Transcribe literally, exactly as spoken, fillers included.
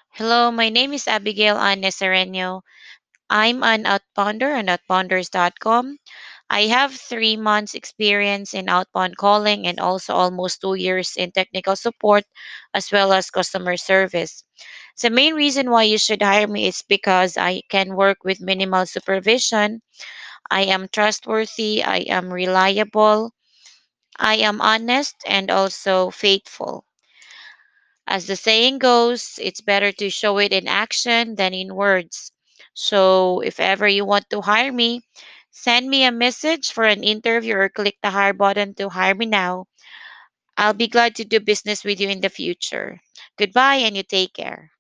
Hello, my name is Abigail Anne Sereno. I'm an outbounder on outbounders dot com. I have three months experience in outbound calling and also almost two years in technical support as well as customer service. The main reason why you should hire me is because I can work with minimal supervision. I am trustworthy, I am reliable, I am honest and also faithful. As the saying goes, it's better to show it in action than in words. So, if ever you want to hire me, send me a message for an interview or click the hire button to hire me now. I'll be glad to do business with you in the future. Goodbye and you take care.